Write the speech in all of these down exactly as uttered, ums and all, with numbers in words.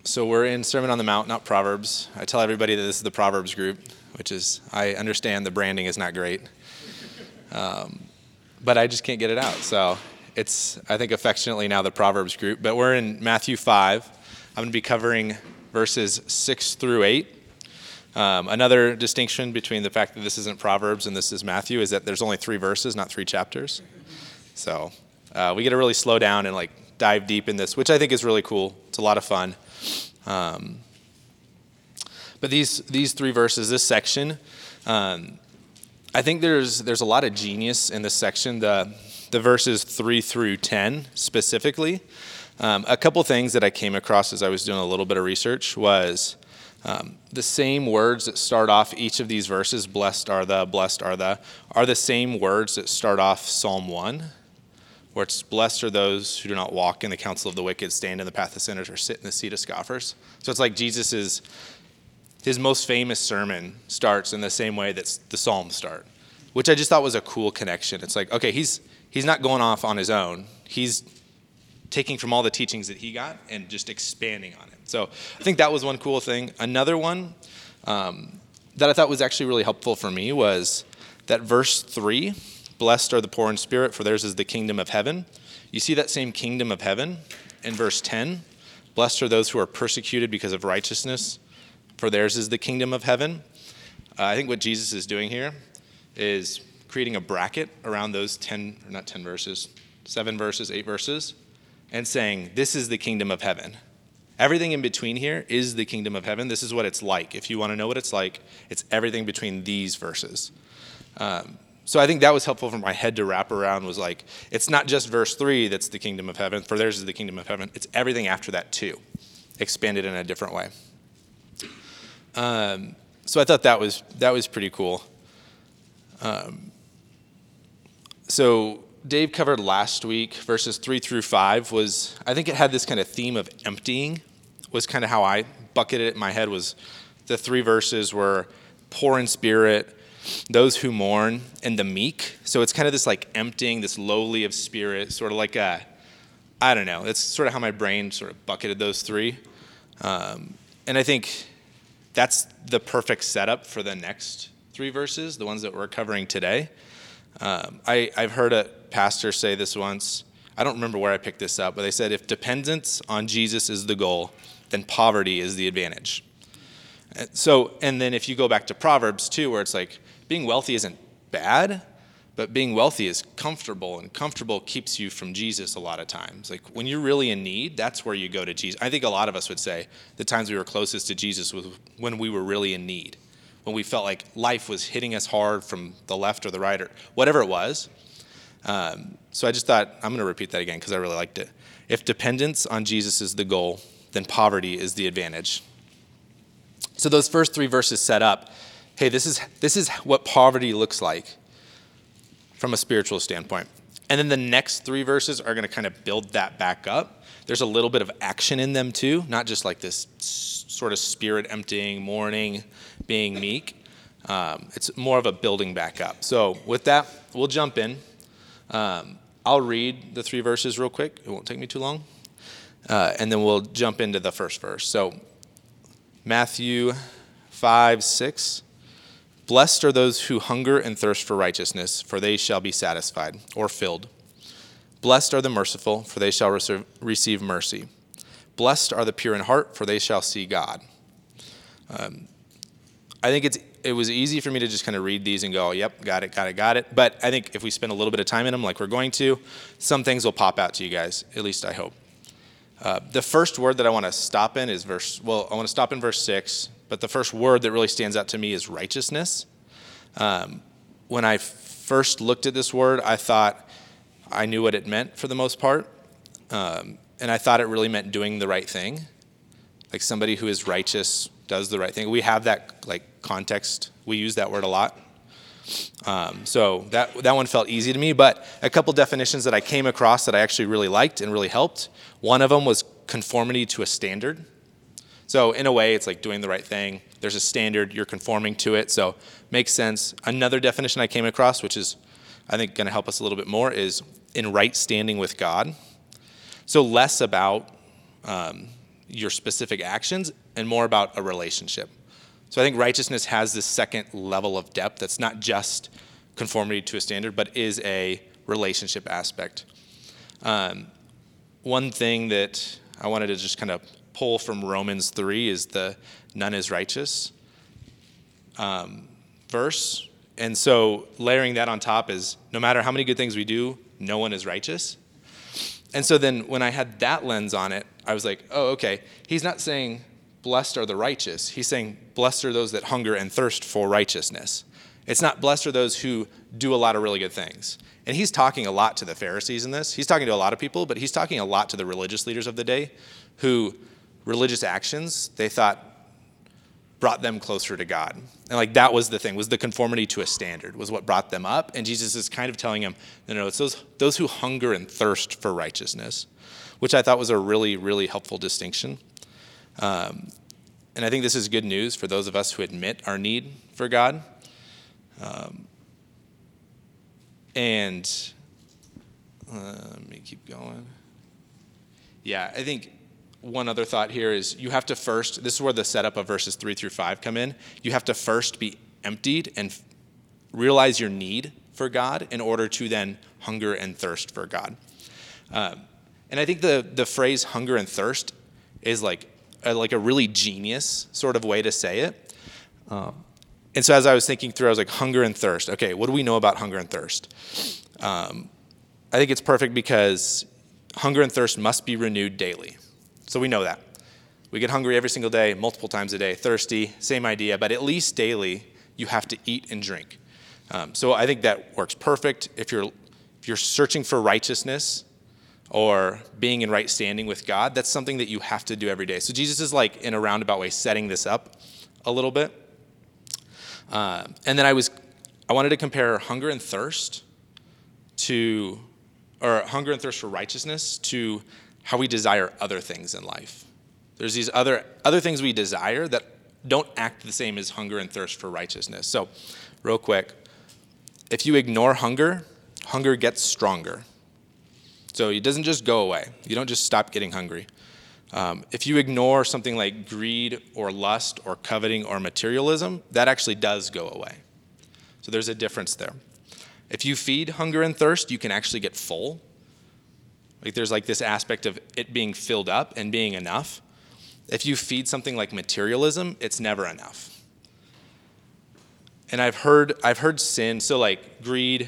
So we're in Sermon on the Mount, not Proverbs. I tell everybody that this is the Proverbs group, which is, I understand the branding is not great. Um, but I just can't get it out. So it's, I think, affectionately now the Proverbs group. But we're in Matthew five. I'm going to be covering verses six through eight. Um, another distinction between the fact that this isn't Proverbs and this is Matthew is that there's only three verses, not three chapters. So uh, we get to really slow down and like dive deep in this, which I think is really cool. It's a lot of fun. Um, but these these three verses, this section, um, I think there's there's a lot of genius in this section. The the verses three through ten specifically. Um, a couple things that I came across as I was doing a little bit of research was um, the same words that start off each of these verses. Blessed are the, blessed are the, are the same words that start off Psalm one. Where it's blessed are those who do not walk in the counsel of the wicked, stand in the path of sinners, or sit in the seat of scoffers. So it's like Jesus's, his most famous sermon starts in the same way that the Psalms start, which I just thought was a cool connection. It's like, okay, he's he's not going off on his own. He's taking from all the teachings that he got and just expanding on it. So I think that was one cool thing. Another one um, that I thought was actually really helpful for me was that verse three, blessed are the poor in spirit, for theirs is the kingdom of heaven. You see that same kingdom of heaven in verse ten. Blessed are those who are persecuted because of righteousness, for theirs is the kingdom of heaven. Uh, I think what Jesus is doing here is creating a bracket around those ten, or not ten verses, seven verses, eight verses, and saying, this is the kingdom of heaven. Everything in between here is the kingdom of heaven. This is what it's like. If you want to know what it's like, it's everything between these verses. Um, So I think that was helpful for my head to wrap around, was like, it's not just verse three that's the kingdom of heaven, for theirs is the kingdom of heaven. It's everything after that too, expanded in a different way. Um, so I thought that was that was pretty cool. Um, so Dave covered last week, verses three through five was, I think it had this kind of theme of emptying, was kind of how I bucketed it in my head. Was the three verses were poor in spirit, those who mourn, and the meek. So it's kind of this like emptying, this lowly of spirit, sort of like a, I don't know, it's sort of how my brain sort of bucketed those three. Um, and I think that's the perfect setup for the next three verses, the ones that we're covering today. Um, I, I've heard a pastor say this once. I don't remember where I picked this up, but they said, if dependence on Jesus is the goal, then poverty is the advantage. So, and then if you go back to Proverbs too, where it's like, being wealthy isn't bad, but being wealthy is comfortable, and comfortable keeps you from Jesus a lot of times. Like when you're really in need, that's where you go to Jesus. I think a lot of us would say the times we were closest to Jesus was when we were really in need, when we felt like life was hitting us hard from the left or the right or whatever it was. Um, so I just thought, I'm going to repeat that again because I really liked it. If dependence on Jesus is the goal, then poverty is the advantage. So those first three verses set up, hey, this is this is what poverty looks like from a spiritual standpoint. And then the next three verses are going to kind of build that back up. There's a little bit of action in them too, not just like this s- sort of spirit emptying, mourning, being meek. Um, it's more of a building back up. So with that, we'll jump in. Um, I'll read the three verses real quick. It won't take me too long. Uh, and then we'll jump into the first verse. So Matthew five, six. Blessed are those who hunger and thirst for righteousness, for they shall be satisfied or filled. Blessed are the merciful, for they shall receive mercy. Blessed are the pure in heart, for they shall see God. Um, I think it's it was easy for me to just kind of read these and go, yep, got it, got it, got it. But I think if we spend a little bit of time in them like we're going to, some things will pop out to you guys, at least I hope. Uh, the first word that I want to stop in is verse, well, I want to stop in verse six, but the first word that really stands out to me is righteousness. Um, when I first looked at this word, I thought I knew what it meant for the most part, um, and I thought it really meant doing the right thing, like somebody who is righteous does the right thing. We have that like context. We use that word a lot. Um, so that that one felt easy to me, but a couple definitions that I came across that I actually really liked and really helped. One of them was conformity to a standard. So in a way, it's like doing the right thing. There's a standard, you're conforming to it, so makes sense. Another definition I came across, which is I think going to help us a little bit more, is in right standing with God. So less about um, your specific actions and more about a relationship. So I think righteousness has this second level of depth that's not just conformity to a standard, but is a relationship aspect. Um, one thing that I wanted to just kind of pull from Romans three is the none is righteous um, verse. And so layering that on top is no matter how many good things we do, no one is righteous. And so then when I had that lens on it, I was like, oh, okay. He's not saying blessed are the righteous. He's saying blessed are those that hunger and thirst for righteousness. It's not blessed are those who do a lot of really good things. And he's talking a lot to the Pharisees in this. He's talking to a lot of people, but he's talking a lot to the religious leaders of the day who religious actions, they thought, brought them closer to God. And like that was the thing, was the conformity to a standard, was what brought them up. And Jesus is kind of telling them, no, no, it's those, those who hunger and thirst for righteousness, which I thought was a really, really helpful distinction. Um, and I think this is good news for those of us who admit our need for God. Um, and uh, let me keep going. Yeah, I think one other thought here is you have to first, this is where the setup of verses three through five come in. You have to first be emptied and f- realize your need for God in order to then hunger and thirst for God. Um, and I think the the phrase hunger and thirst is like a, like a really genius sort of way to say it. Um, and so as I was thinking through, I was like, hunger and thirst. Okay, what do we know about hunger and thirst? Um, I think it's perfect because hunger and thirst must be renewed daily. So we know that. We get hungry every single day, multiple times a day, thirsty, same idea, but at least daily you have to eat and drink. Um, so I think that works perfect. If you're if you're searching for righteousness or being in right standing with God, that's something that you have to do every day. So Jesus is like in a roundabout way setting this up a little bit. Uh, and then I was I wanted to compare hunger and thirst to, or hunger and thirst for righteousness to how we desire other things in life. There's these other other things we desire that don't act the same as hunger and thirst for righteousness. So, real quick, if you ignore hunger, hunger gets stronger. So it doesn't just go away. You don't just stop getting hungry. Um, if you ignore something like greed or lust or coveting or materialism, that actually does go away. So there's a difference there. If you feed hunger and thirst, you can actually get full. Like there's like this aspect of it being filled up and being enough. If you feed something like materialism, it's never enough. And I've heard I've heard sin, so like greed,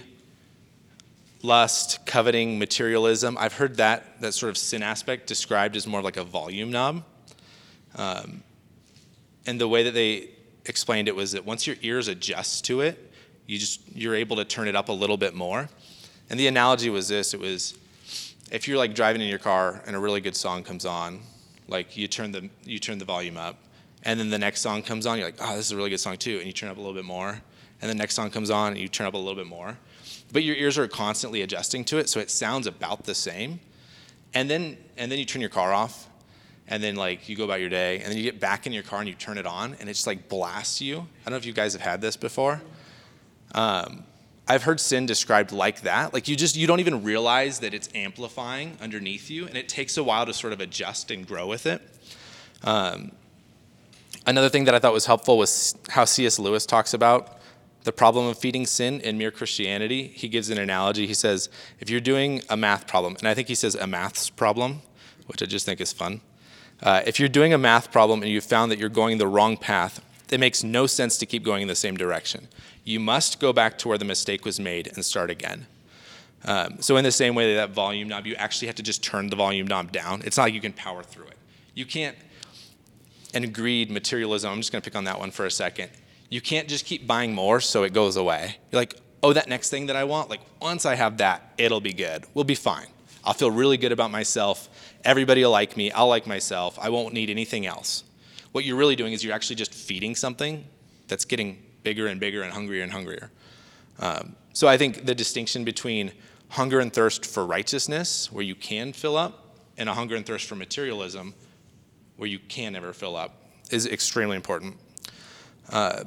lust, coveting, materialism, I've heard that that sort of sin aspect described as more like a volume knob. Um, and the way that they explained it was that once your ears adjust to it, you just you're able to turn it up a little bit more. And the analogy was this, it was if you're like driving in your car and a really good song comes on, like you turn the you turn the volume up, and then the next song comes on, you're like, oh, this is a really good song too, and you turn up a little bit more, and the next song comes on, and you turn up a little bit more, but your ears are constantly adjusting to it, so it sounds about the same, and then and then you turn your car off, and then like you go about your day, and then you get back in your car and you turn it on, and it just like blasts you. I don't know if you guys have had this before. Um, I've heard sin described like that. Like you just, you don't even realize that it's amplifying underneath you, and it takes a while to sort of adjust and grow with it. Um, another thing that I thought was helpful was how C S Lewis talks about the problem of feeding sin in Mere Christianity. He gives an analogy. He says, if you're doing a math problem, and I think he says a maths problem, which I just think is fun. Uh, if you're doing a math problem and you found that you're going the wrong path, it makes no sense to keep going in the same direction. You must go back to where the mistake was made and start again. Um, so in the same way that, that volume knob, you actually have to just turn the volume knob down. It's not like you can power through it. You can't, and greed, materialism, I'm just going to pick on that one for a second. You can't just keep buying more so it goes away. You're like, oh, that next thing that I want, like once I have that, it'll be good. We'll be fine. I'll feel really good about myself. Everybody will like me. I'll like myself. I won't need anything else. What you're really doing is you're actually just feeding something that's getting bigger and bigger and hungrier and hungrier. Um, so I think the distinction between hunger and thirst for righteousness, where you can fill up, and a hunger and thirst for materialism, where you can never fill up, is extremely important. Uh,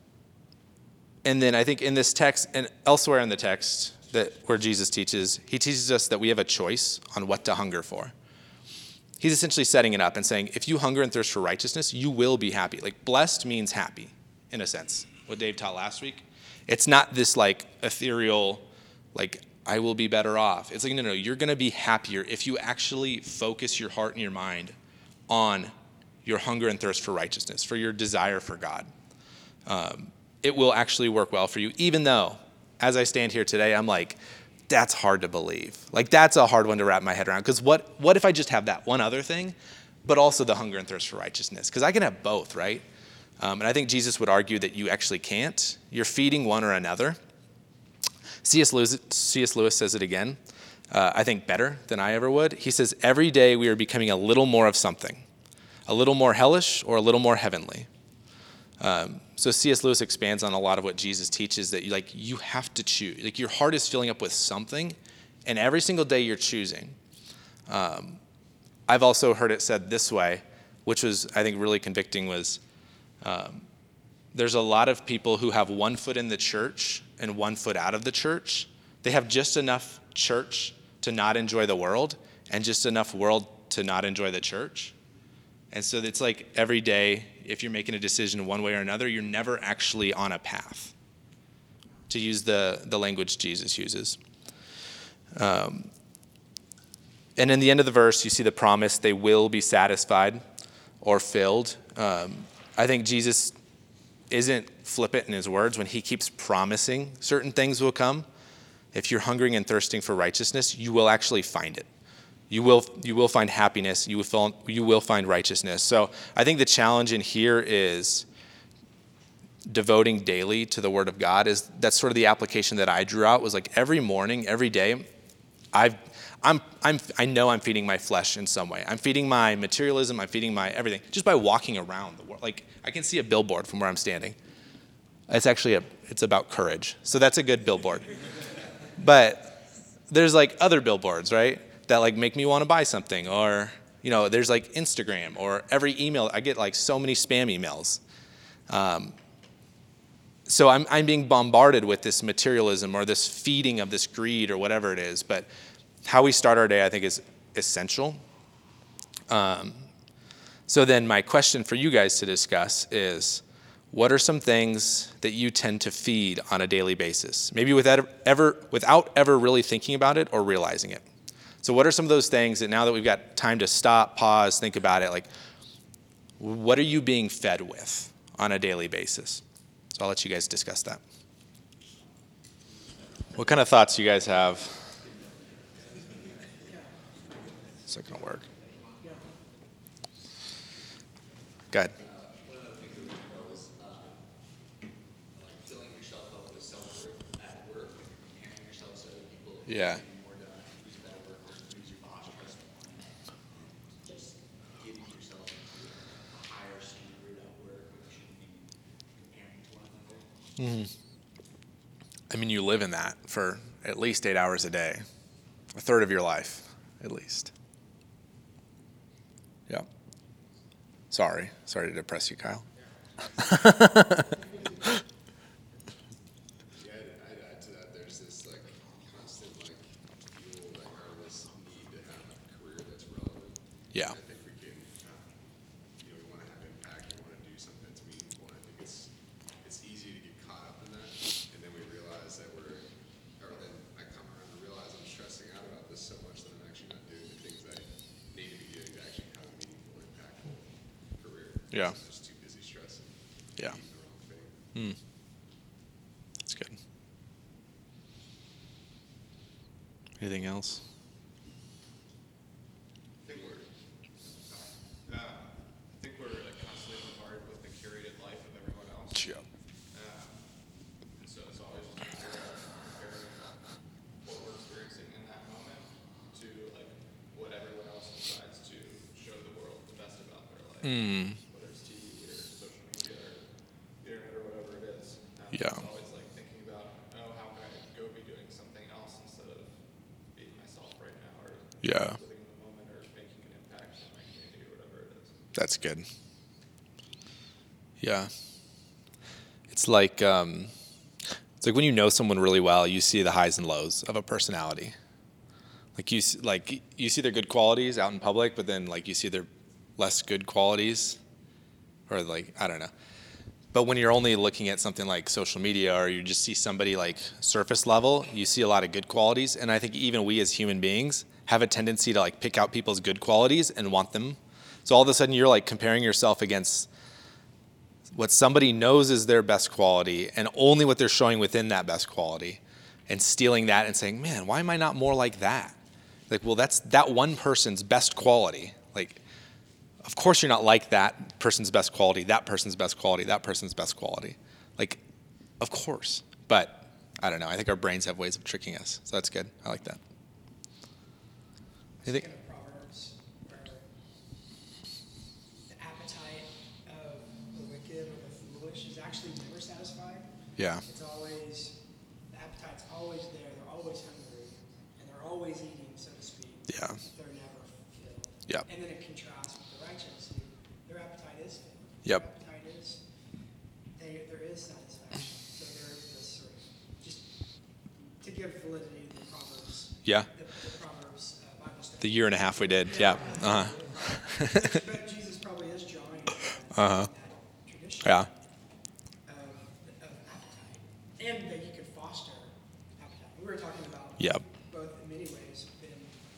and then I think in this text and elsewhere in the text that where Jesus teaches, he teaches us that we have a choice on what to hunger for. he's essentially setting it up and saying, if you hunger and thirst for righteousness, you will be happy. Like blessed means happy, in a sense, what Dave taught last week. It's not this like ethereal, like I will be better off. It's like, no, no, you're going to be happier if you actually focus your heart and your mind on your hunger and thirst for righteousness, for your desire for God. Um, it will actually work well for you, even though, as I stand here today, I'm like, that's hard to believe. Like, that's a hard one to wrap my head around. Because what, what if I just have that one other thing, but also the hunger and thirst for righteousness? Because I can have both, right? Um, and I think Jesus would argue that you actually can't. You're feeding one or another. C S Lewis, C S Lewis says it again, uh, I think better than I ever would. He says, every day we are becoming a little more of something, a little more hellish or a little more heavenly. Um, so C S Lewis expands on a lot of what Jesus teaches, that you, like you have to choose. Like your heart is filling up with something, and every single day you're choosing. Um, I've also heard it said this way, which was, I think, really convicting, was um, there's a lot of people who have one foot in the church and one foot out of the church. They have just enough church to not enjoy the world and just enough world to not enjoy the church. And so it's like every day, if you're making a decision one way or another, you're never actually on a path, to use the, the language Jesus uses. Um, and in the end of the verse, you see the promise, they will be satisfied or filled. Um, I think Jesus isn't flippant in his words when he keeps promising certain things will come. If you're hungering and thirsting for righteousness, you will actually find it. You will you will find happiness. You will find, you will find righteousness. So I think the challenge in here is devoting daily to the Word of God. Is that's sort of the application that I drew out, was like every morning, every day, I've I'm I'm I know I'm feeding my flesh in some way. I'm feeding my materialism. I'm feeding my everything just by walking around the world. Like I can see a billboard from where I'm standing. It's actually a it's about courage. So that's a good billboard. But there's like other billboards, right? That like make me want to buy something, or you know, there's like Instagram, or every email I get like so many spam emails. Um, so I'm I'm being bombarded with this materialism or this feeding of this greed or whatever it is. But how we start our day, I think, is essential. Um, so then my question for you guys to discuss is, what are some things that you tend to feed on a daily basis? Maybe without ever without ever really thinking about it or realizing it. So what are some of those things that now that we've got time to stop, pause, think about it, like what are you being fed with on a daily basis? So I'll let you guys discuss that. What kind of thoughts do you guys have? Is that going to work? Go ahead. Yeah. Mm-hmm. I mean, you live in that for at least eight hours a day, a third of your life, at least. Yeah. Sorry. Sorry to depress you, Kyle. Yeah. I think we can, uh, you know, we want to have impact, we want to do something that's meaningful, and I think it's it's easy to get caught up in that, and then we realize that we're, or then I come around and realize I'm stressing out about this so much that I'm actually not doing the things I need to be doing to actually have a meaningful, impactful career. Yeah. I'm just too busy stressing. Yeah. Eating the wrong thing. Mm. That's good. Anything else? Yeah. Um, and so it's always just comparing what we're experiencing in that moment to like what everyone else decides to show the world the best about their life, Mm. whether it's T V or social media or the internet or whatever it is. Um, Yeah. It's always like thinking about, oh, how can I go be doing something else instead of being myself right now, or Yeah. living in the moment, or making an impact in my community or whatever it is. That's good. Yeah. It's like um, it's like when you know someone really well, you see the highs and lows of a personality. Like you, s- like you see their good qualities out in public, but then like you see their less good qualities, or like I don't know. But when you're only looking at something like social media, or you just see somebody like surface level, you see a lot of good qualities. And I think even we as human beings have a tendency to like pick out people's good qualities and want them. So all of a sudden you're like comparing yourself against what somebody knows is their best quality and only what they're showing within that best quality, and stealing that and saying, man, why am I not more like that? Like, well, that's that one person's best quality. Like, of course you're not like that person's best quality, that person's best quality, that person's best quality. Like, of course. But I don't know. I think our brains have ways of tricking us. So that's good. I like that. You think? Speaking of Proverbs, where the appetite of the wicked or the foolish is actually never satisfied. Yeah. It's always, the appetite's always there. They're always hungry, and they're always eating, so to speak. Yeah. They're never filled. Yep. And then it contrasts with the righteous, who their appetite is filled. Yep. Their appetite is, they, there is satisfaction. So there is this sort of, just to give validity to the Proverbs. Yeah. The, the Proverbs uh, Bible study. The year and a half we did. Yeah. Uh-huh. But Jesus probably is drawing from Uh-huh. that tradition Yeah. of, of appetite, and that you can foster appetite. We were talking about Yep. both in many ways been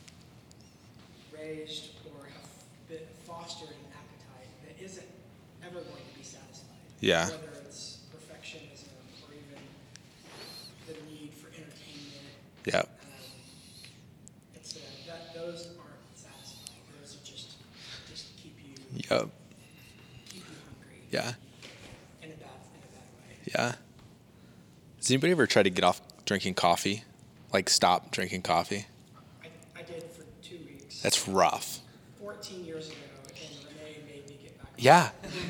raised or have been fostered an appetite that isn't ever going to be satisfied. Yeah. Whether it's perfectionism or even the need for entertainment. Yep. Um, it's uh, that those aren't satisfying. Those are just just keep you Yep. keep you hungry. Yeah. In a bad in a bad way. Yeah. Has anybody ever tried to get off drinking coffee? Like stop drinking coffee? I, I did for two weeks. That's rough. fourteen years ago, and Renee made me get back. on Yeah.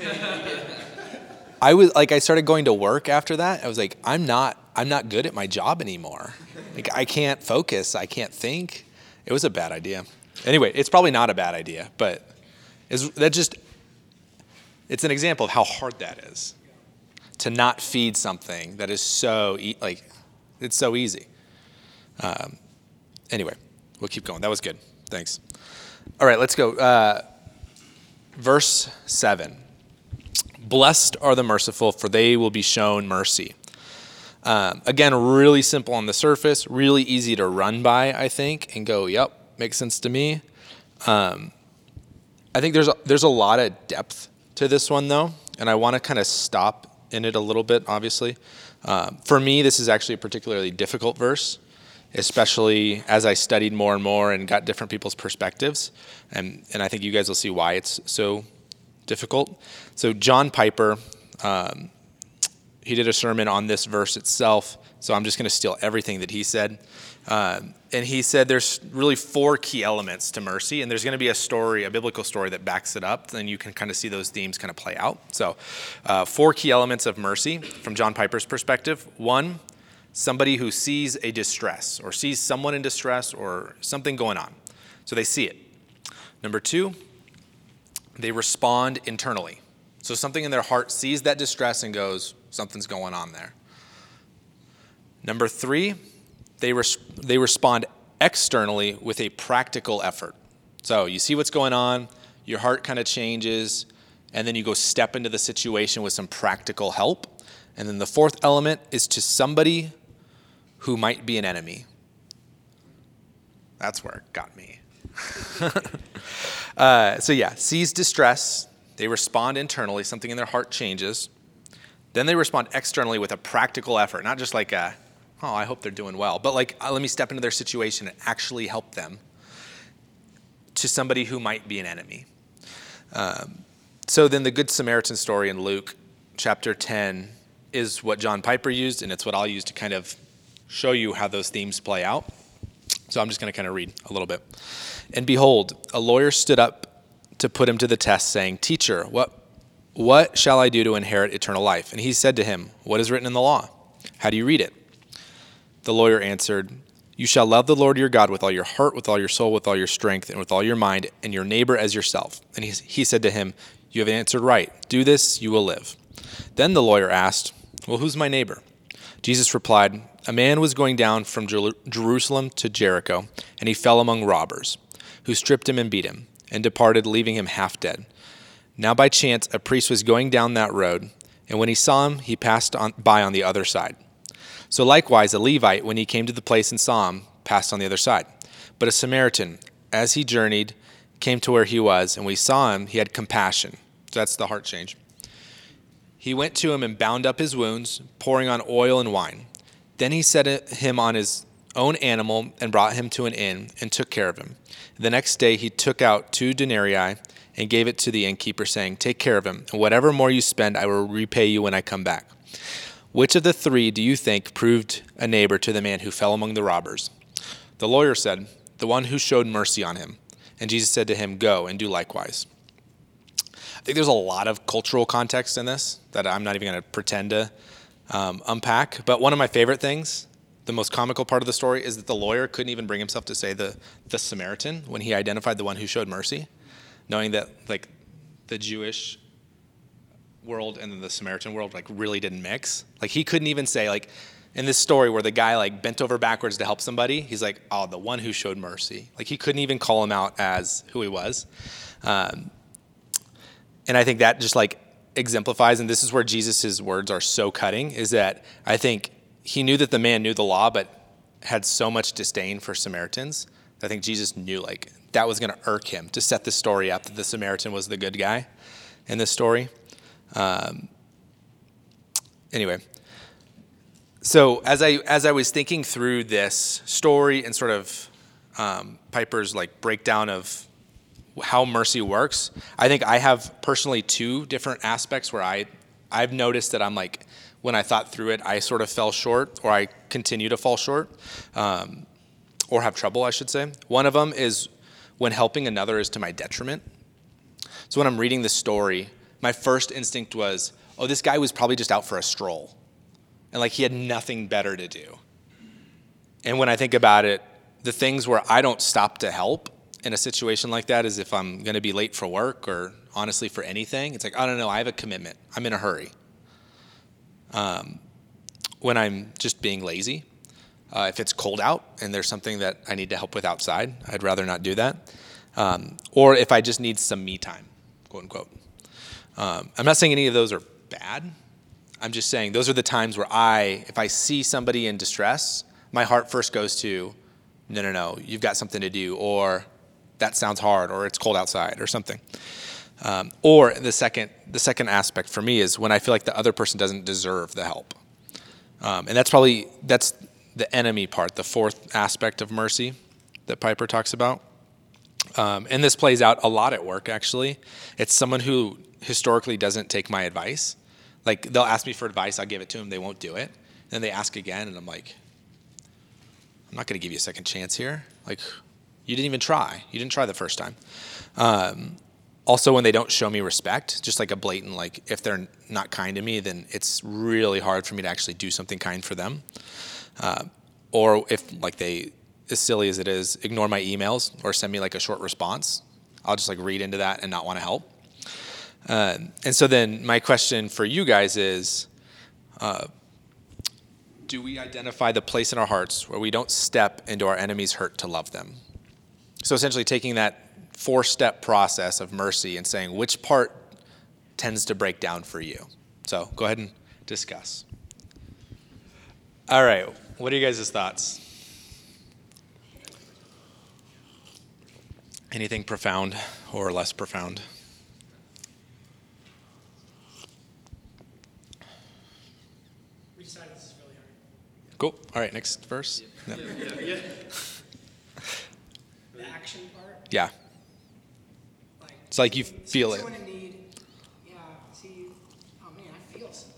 I was like, I started going to work after that. I was like, I'm not, I'm not good at my job anymore. Like, I can't focus. I can't think. It was a bad idea. Anyway, it's probably not a bad idea, but is that just, it's an example of how hard that is to not feed something that is so e- like, it's so easy. Um, anyway, we'll keep going. That was good. Thanks. All right, let's go. Uh, verse seven. Blessed are the merciful, for they will be shown mercy. Um, again, really simple on the surface, really easy to run by, I think, and go, yep, makes sense to me. Um, I think there's a, there's a lot of depth to this one, though, and I want to kind of stop in it a little bit, obviously. Um, for me, this is actually a particularly difficult verse, especially as I studied more and more and got different people's perspectives, and, and I think you guys will see why it's so difficult. So John Piper, um, he did a sermon on this verse itself, so I'm just going to steal everything that he said. Um, and he said there's really four key elements to mercy, and there's going to be a story, a biblical story that backs it up, then you can kind of see those themes kind of play out. So uh, four key elements of mercy from John Piper's perspective. One, somebody who sees a distress or sees someone in distress or something going on. So they see it. Number two, they respond internally. So something in their heart sees that distress and goes, something's going on there. Number three, they res- they respond externally with a practical effort. So you see what's going on, your heart kind of changes, and then you go step into the situation with some practical help. And then the fourth element is to somebody who might be an enemy. That's where it got me. uh, so yeah, sees distress. They respond internally. Something in their heart changes. Then they respond externally with a practical effort, not just like a, oh, I hope they're doing well, but like, uh, let me step into their situation and actually help them, to somebody who might be an enemy. Um, so then the Good Samaritan story in Luke chapter ten is what John Piper used, and it's what I'll use to kind of show you how those themes play out. So I'm just going to kind of read a little bit. And behold, a lawyer stood up to put him to the test, saying, Teacher, what what shall I do to inherit eternal life? And he said to him, What is written in the law? How do you read it? The lawyer answered, You shall love the Lord your God with all your heart, with all your soul, with all your strength, and with all your mind, and your neighbor as yourself. And he, he said to him, You have answered right. Do this, you will live. Then the lawyer asked, Well, who's my neighbor? Jesus replied, a man was going down from Jer- Jerusalem to Jericho, and he fell among robbers, who stripped him and beat him, and departed, leaving him half dead. Now by chance a priest was going down that road, and when he saw him, he passed on by on the other side. So likewise a Levite, when he came to the place and saw him, passed on the other side. But a Samaritan, as he journeyed, came to where he was, and when he saw him, he had compassion. So that's the heart change. He went to him and bound up his wounds, pouring on oil and wine. Then he set him on his own animal and brought him to an inn and took care of him. The next day he took out two denarii and gave it to the innkeeper, saying, "Take care of him, and whatever more you spend, I will repay you when I come back." Which of the three do you think proved a neighbor to the man who fell among the robbers? The lawyer said, "The one who showed mercy on him." And Jesus said to him, "Go and do likewise." I think there's a lot of cultural context in this that I'm not even going to pretend to um, unpack. But one of my favorite things, the most comical part of the story, is that the lawyer couldn't even bring himself to say the, the Samaritan when he identified the one who showed mercy, knowing that like the Jewish world and the Samaritan world like really didn't mix. Like he couldn't even say, like in this story where the guy like bent over backwards to help somebody, he's like, "Oh, the one who showed mercy." Like he couldn't even call him out as who he was. Um, and I think that just like exemplifies, and this is where Jesus' words are so cutting, is that I think he knew that the man knew the law, but had so much disdain for Samaritans. I think Jesus knew like that was going to irk him to set the story up that the Samaritan was the good guy in this story. Um, anyway, so as I as I was thinking through this story and sort of um, Piper's like breakdown of how mercy works, I think I have personally two different aspects where I I've noticed that I'm like, when I thought through it, I sort of fell short, or I continue to fall short, um, or have trouble, I should say. One of them is when helping another is to my detriment. So when I'm reading this story, my first instinct was, oh, this guy was probably just out for a stroll. And like he had nothing better to do. And when I think about it, the things where I don't stop to help in a situation like that is if I'm going to be late for work or honestly for anything. It's like, I don't know, I have a commitment. I'm in a hurry. Um, when I'm just being lazy, uh, if it's cold out and there's something that I need to help with outside, I'd rather not do that. Um, or if I just need some me time, quote unquote. Um, I'm not saying any of those are bad. I'm just saying those are the times where I, if I see somebody in distress, my heart first goes to, no, no, no, you've got something to do, or that sounds hard, or it's cold outside, or something. Um, or the second, the second aspect for me is when I feel like the other person doesn't deserve the help. Um, and that's probably, that's the enemy part, the fourth aspect of mercy that Piper talks about. Um, and this plays out a lot at work, actually. It's someone who historically doesn't take my advice. Like, they'll ask me for advice, I'll give it to them, they won't do it. Then they ask again, and I'm like, I'm not going to give you a second chance here. Like, you didn't even try. You didn't try the first time. Um, also, when they don't show me respect, just like a blatant, like, if they're not kind to me, then it's really hard for me to actually do something kind for them. Uh, or if, like, they, as silly as it is, ignore my emails or send me, like, a short response, I'll just, like, read into that and not want to help. Uh, and so then my question for you guys is, uh, do we identify the place in our hearts where we don't step into our enemy's hurt to love them? So essentially taking that four-step process of mercy and saying which part tends to break down for you. So go ahead and discuss. All right, what are you guys' thoughts? Anything profound or less profound? We decided this is really hard. Cool. All right, next verse. Yeah. Yeah. Yeah, yeah. The action part, Yeah. like. It's like you seeing- feel seeing it. Someone in need, yeah, see, oh man, I feel something.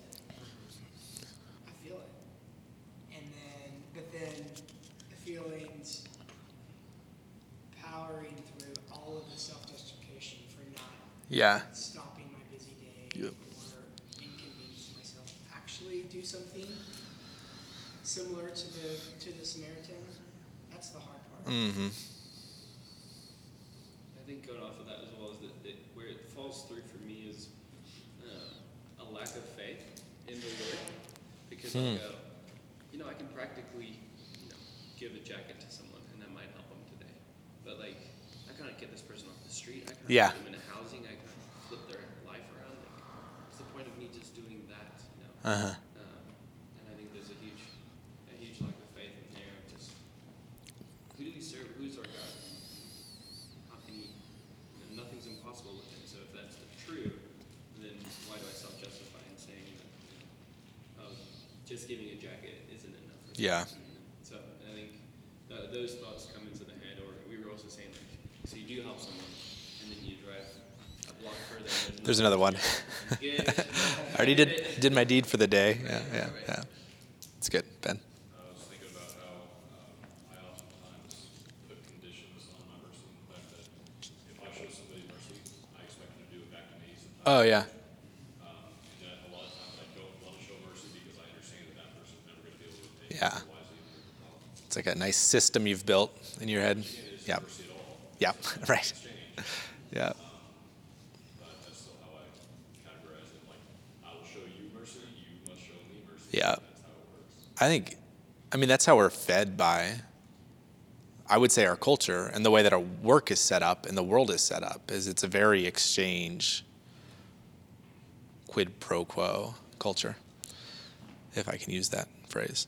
I feel it. And then, but then the feelings powering through all of the self-justification for not Yeah. stopping my busy day Yep. or inconvenience myself, actually do something similar to the to the Samaritan. That's the hard part. Mm-hmm. I think going off of that as well is that it, where it falls through for me is uh, a lack of faith in the Lord, because I go, you know, I I can practically, you know, give a jacket to someone and that might help them today. But like, I can't get this person off the street. I can't Yeah. put them in a housing. I can't flip their life around. Like, what's the point of me just doing that? You know. Uh-huh. Um, and I think there's a huge, a huge lack of faith in there. Just who do we serve? Who's our God? How can he? You know, nothing's impossible with him. So if that's the true, then why do I self-justify in saying that? You know, oh, just giving a jacket isn't enough. For Yeah. someone, you know? So I think uh, those thoughts come into the head. Or we were also saying like, so you do help someone, and then you drive a block further. And There's another one. Good. I already did did my deed for the day. Yeah, yeah, yeah. It's good, Ben. I was thinking about how um, I oftentimes put conditions on my mercy. The fact that if I show somebody mercy, I expect them to do it back to me. Sometimes. Oh yeah. Um, and that a lot of times I don't want to show mercy because I understand that that person's never going to be able to take Yeah. it wisely. Um, It's like a nice system you've built in your head. Yeah. mercy at all. Yeah. Right. Yeah. But that's still how I categorize it. Like, I will show you mercy, you must show me mercy. Yeah. That's how it works. I think, I mean, that's how we're fed by, I would say, our culture and the way that our work is set up and the world is set up is it's a very exchange, quid pro quo culture, if I can use that phrase.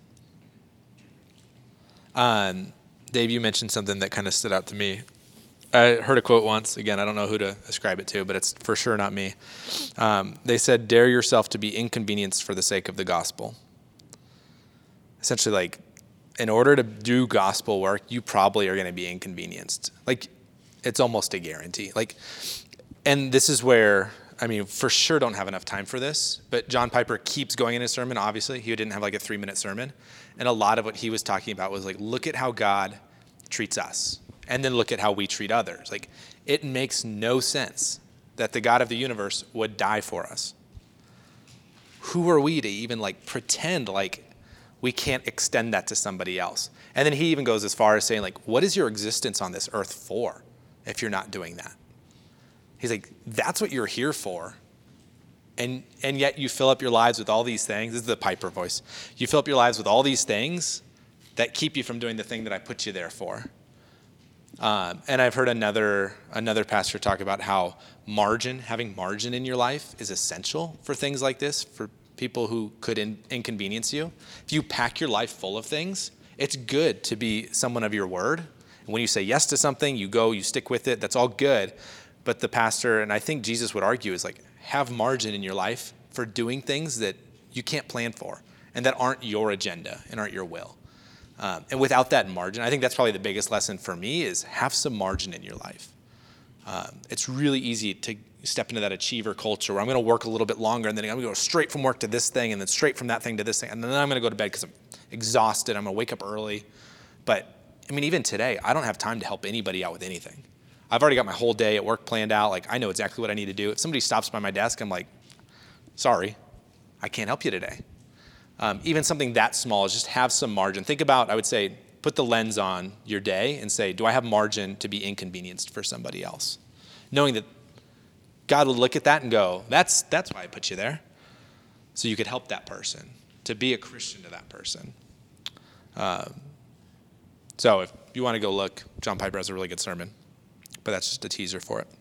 Um, Dave, you mentioned something that kind of stood out to me. I heard a quote once. Again, I don't know who to ascribe it to, but it's for sure not me. Um, they said, "Dare yourself to be inconvenienced for the sake of the gospel." Essentially, like, in order to do gospel work, you probably are going to be inconvenienced. Like, it's almost a guarantee. Like, and this is where, I mean, for sure don't have enough time for this, but John Piper keeps going in his sermon, obviously. He didn't have like a three-minute sermon. And a lot of what he was talking about was like, look at how God treats us, and then look at how we treat others. Like, it makes no sense that the God of the universe would die for us. Who are we to even like pretend like we can't extend that to somebody else? And then he even goes as far as saying, like, what is your existence on this earth for if you're not doing that? He's like, that's what you're here for. And and yet you fill up your lives with all these things. This is the Piper voice. You fill up your lives with all these things that keep you from doing the thing that I put you there for. Um, and I've heard another another pastor talk about how margin, having margin in your life is essential for things like this, for people who could in, inconvenience you. If you pack your life full of things, it's good to be someone of your word. And when you say yes to something, you go, you stick with it. That's all good. But the pastor, and I think Jesus would argue, is like, have margin in your life for doing things that you can't plan for and that aren't your agenda and aren't your will. Um, and without that margin, I think that's probably the biggest lesson for me is have some margin in your life. Um, it's really easy to step into that achiever culture where I'm going to work a little bit longer and then I'm going to go straight from work to this thing and then straight from that thing to this thing. And then I'm going to go to bed because I'm exhausted. I'm going to wake up early. But I mean, even today, I don't have time to help anybody out with anything. I've already got my whole day at work planned out. Like, I know exactly what I need to do. If somebody stops by my desk, I'm like, sorry, I can't help you today. Um, even something that small is just have some margin. Think about, I would say, put the lens on your day and say, do I have margin to be inconvenienced for somebody else? Knowing that God will look at that and go, that's that's why I put you there. So you could help that person, to be a Christian to that person. Um, so if you want to go look, John Piper has a really good sermon. But that's just a teaser for it.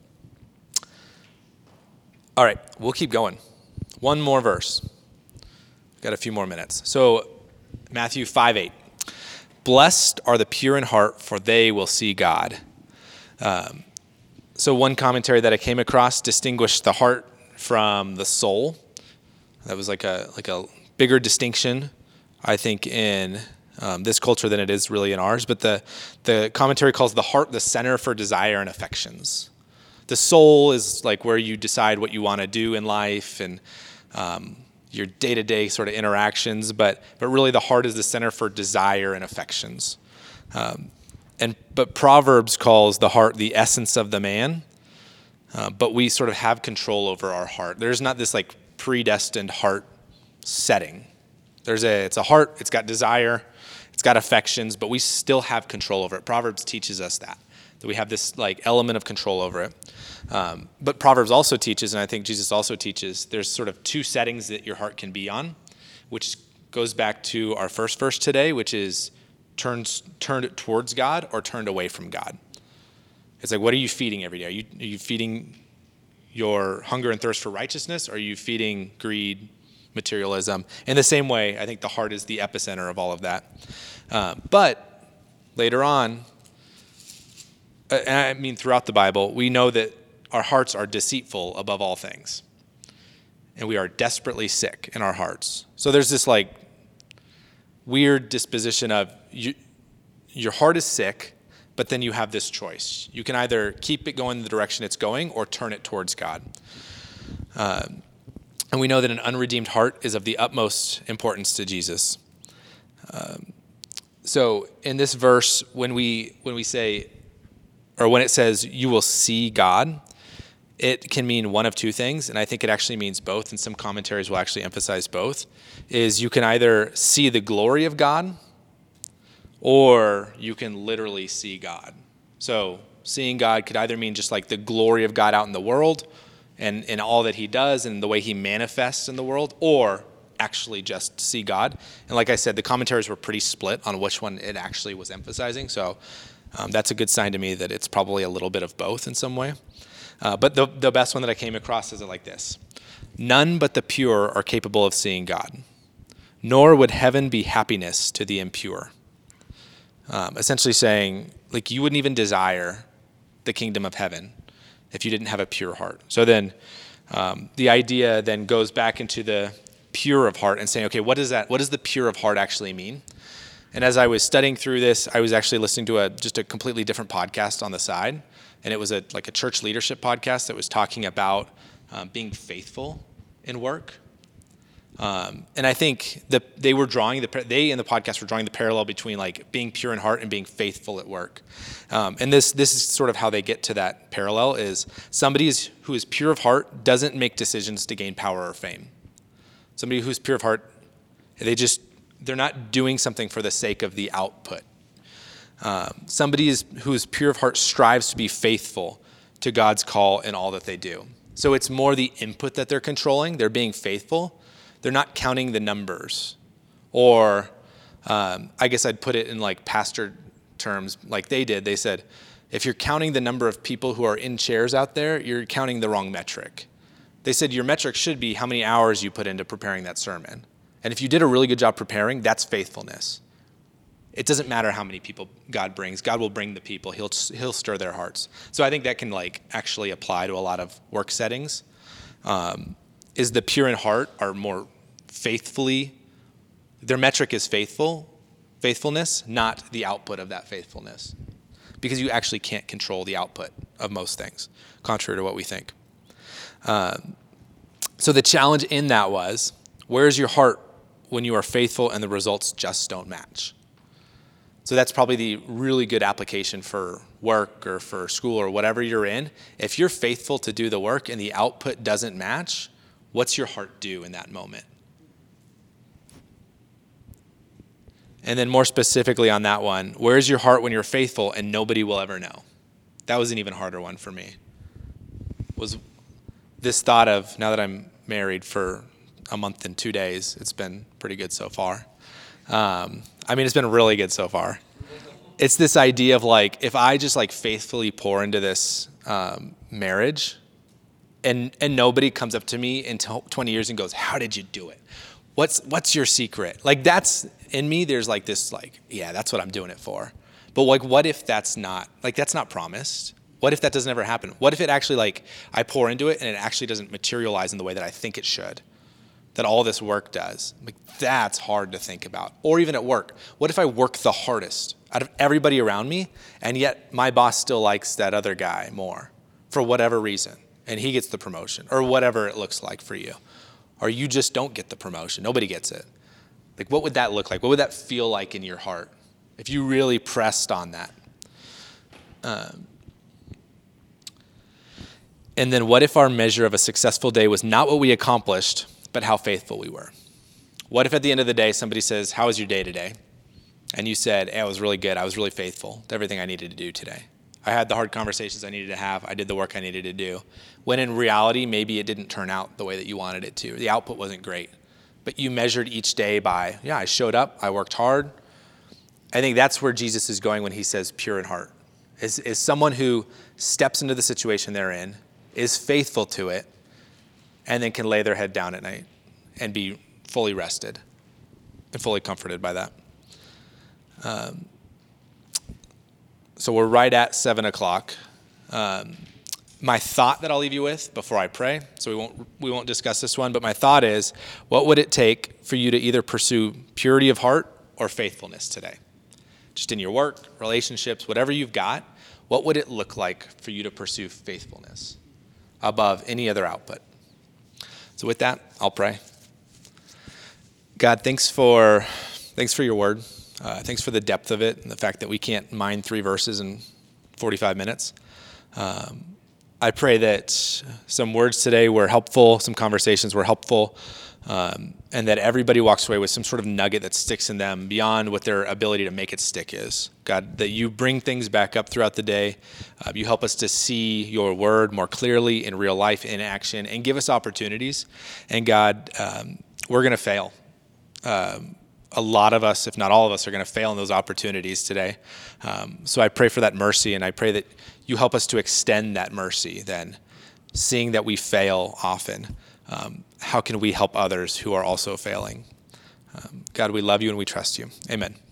All right, we'll keep going. One more verse. Got a few more minutes. So Matthew five eight. Blessed are the pure in heart, for they will see God. Um, so one commentary that I came across distinguished the heart from the soul. That was like a like a bigger distinction, I think, in Um, this culture than it is really in ours. But the, the commentary calls the heart the center for desire and affections. The soul is like where you decide what you want to do in life and um, your day-to-day sort of interactions. But but really the heart is the center for desire and affections. Um, and but Proverbs calls the heart the essence of the man. Uh, but we sort of have control over our heart. There's not this like predestined heart setting. There's a it's a heart. It's got desire. It's got affections, but we still have control over it. Proverbs teaches us that, that we have this like element of control over it. Um, but Proverbs also teaches, and I think Jesus also teaches, there's sort of two settings that your heart can be on, which goes back to our first verse today, which is turns turned towards God or turned away from God. It's like, what are you feeding every day? Are you, are you feeding your hunger and thirst for righteousness? Or are you feeding greed, materialism? In the same way, I think the heart is the epicenter of all of that. Uh, but later on, uh, I mean, throughout the Bible, we know that our hearts are deceitful above all things. And we are desperately sick in our hearts. So there's this like weird disposition of you, your heart is sick, but then you have this choice. You can either keep it going the direction it's going or turn it towards God. Uh, and we know that an unredeemed heart is of the utmost importance to Jesus. Um, so in this verse, when we when we say, or when it says, you will see God, it can mean one of two things, and I think it actually means both, and some commentaries will actually emphasize both, is you can either see the glory of God, or you can literally see God. So seeing God could either mean just like the glory of God out in the world and, and all that he does and the way he manifests in the world, or actually just see God. And like I said, the commentaries were pretty split on which one it actually was emphasizing. So um, that's a good sign to me that it's probably a little bit of both in some way. Uh, but the, the best one that I came across is it like this. None but the pure are capable of seeing God, nor would heaven be happiness to the impure. Um, essentially saying, like, you wouldn't even desire the kingdom of heaven if you didn't have a pure heart. So then um, the idea then goes back into the pure of heart and saying, okay, what is that? What does the pure of heart actually mean? And as I was studying through this, I was actually listening to a just a completely different podcast on the side. And it was a like a church leadership podcast that was talking about um, being faithful in work. Um, and I think that they were drawing the they in the podcast were drawing the parallel between like being pure in heart and being faithful at work. Um, and this this is sort of how they get to that parallel is somebody is, who is pure of heart doesn't make decisions to gain power or fame. Somebody who's pure of heart, they just they're not doing something for the sake of the output. Um, somebody is, who is pure of heart strives to be faithful to God's call in all that they do. So it's more the input that they're controlling. They're being faithful. They're not counting the numbers. Or um, I guess I'd put it in like pastor terms like they did. They said, if you're counting the number of people who are in chairs out there, you're counting the wrong metric. They said your metric should be how many hours you put into preparing that sermon. And if you did a really good job preparing, that's faithfulness. It doesn't matter how many people God brings. God will bring the people. He'll he'll stir their hearts. So I think that can like actually apply to a lot of work settings. Um, is the pure in heart are more faithfully, their metric is faithful, faithfulness, not the output of that faithfulness. Because you actually can't control the output of most things, contrary to what we think. Um, so the challenge in that was, where's your heart when you are faithful and the results just don't match? So that's probably the really good application for work or for school or whatever you're in. If you're faithful to do the work and the output doesn't match, what's your heart do in that moment? And then more specifically on that one, where's your heart when you're faithful and nobody will ever know? That was an even harder one for me. Was this thought of, now that I'm married for a month and two days, it's been pretty good so far. Um, I mean, it's been really good so far. It's this idea of like, if I just like faithfully pour into this um, marriage and and nobody comes up to me in twenty years and goes, how did you do it? What's what's your secret? Like that's, in me, there's like this like, yeah, that's what I'm doing it for. But like, what if that's not, like that's not promised? What if that doesn't ever happen? What if it actually like, I pour into it and it actually doesn't materialize in the way that I think it should? That all this work does. Like that's hard to think about. Or even at work. What if I work the hardest out of everybody around me and yet my boss still likes that other guy more for whatever reason and he gets the promotion or whatever it looks like for you? Or you just don't get the promotion. Nobody gets it. Like what would that look like? What would that feel like in your heart if you really pressed on that? Um, and then what if our measure of a successful day was not what we accomplished, but how faithful we were? What if at the end of the day, somebody says, how was your day today? And you said, hey, it was really good. I was really faithful to everything I needed to do today. I had the hard conversations I needed to have. I did the work I needed to do. When in reality, maybe it didn't turn out the way that you wanted it to. The output wasn't great. but you measured each day by, yeah, I showed up, I worked hard. I think that's where Jesus is going when he says pure in heart, is, is someone who steps into the situation they're in, is faithful to it, and then can lay their head down at night and be fully rested and fully comforted by that. Um, so we're right at seven o'clock. Um, my thought that I'll leave you with before I pray, so we won't we won't discuss this one, but my thought is, what would it take for you to either pursue purity of heart or faithfulness today? Just in your work, relationships, whatever you've got, what would it look like for you to pursue faithfulness above any other output? So with that, I'll pray. God, thanks for thanks for your word. Uh, thanks for the depth of it and the fact that we can't mine three verses in forty-five minutes. Um, I pray that some words today were helpful, some conversations were helpful, um, and that everybody walks away with some sort of nugget that sticks in them beyond what their ability to make it stick is. God, that you bring things back up throughout the day. Uh, you help us to see your word more clearly in real life, in action, and give us opportunities. And God, um, we're going to fail. Um, a lot of us, if not all of us, are going to fail in those opportunities today. Um, so I pray for that mercy, and I pray that you help us to extend that mercy then, seeing that we fail often. Um, how can we help others who are also failing? Um, God, we love you and we trust you. Amen.